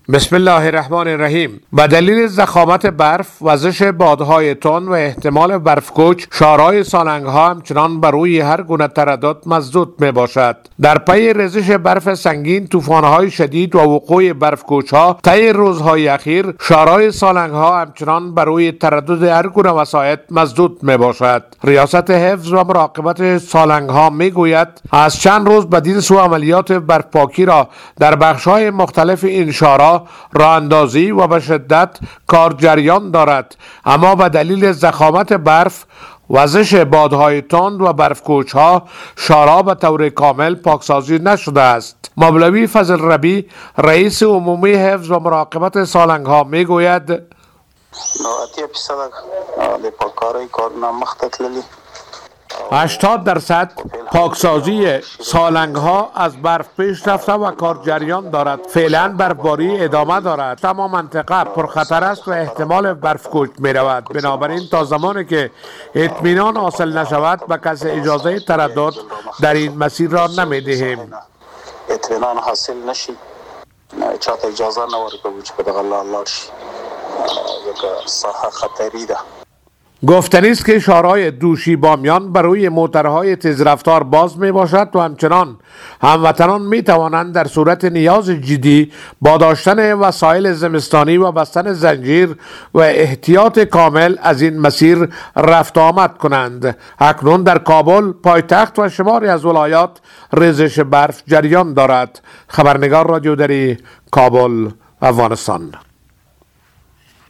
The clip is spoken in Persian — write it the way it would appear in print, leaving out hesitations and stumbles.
بسم الله الرحمن الرحیم. به دلیل ضخامت برف، وزش بادهای تند و احتمال برفکوچ، شارهای سالنگ‌ها همچنان بر روی هر گونه تردد مسدود می باشد. در پی ریزش برف سنگین، طوفان‌های شدید و وقوع برفکوچ‌ها طی روزهای اخیر، شارهای سالنگ‌ها همچنان بر روی تردد هر گونه وسایط مسدود می باشد. ریاست حفظ و مراقبت سالنگ‌ها می گوید از چند روز بدین سو عملیات برفپاکی را در بخش‌های مختلف این شارها راه اندازی و به شدت کار جریان دارد، اما به دلیل ضخامت برف، وزش بادهای تند و برفکوچ‌ها شارها به طور کامل پاکسازی نشده است. مولوی فضل ربی رئیس عمومی حفظ و مراقبت سالنگ‌ها میگوید 80% پاکسازی سالنگ‌ها از برف پیش رفته و کار جریان دارد. فعلا برفباری ادامه دارد. تمام منطقه پرخطر است و احتمال برفکوچ می رود. بنابراین تا زمانی که اطمینان حاصل نشود به کسی اجازه تردد در این مسیر را نمی دهیم. اطمینان حاصل نشی چاته اجازه نورکو چې په دغه لار شي ځکه ساحه خطری ده. گفتنی است که شارهای دوشی بامیان بر روی موترهای تیزرفتار باز می باشد و همچنان هموطنان می توانند در صورت نیاز جدی با داشتن وسایل زمستانی و بستن زنجیر و احتیاط کامل از این مسیر رفت آمد کنند. اکنون در کابل، پایتخت و شماری از ولایات ریزش برف جریان دارد. خبرنگار رادیو دری، کابل، افغانستان.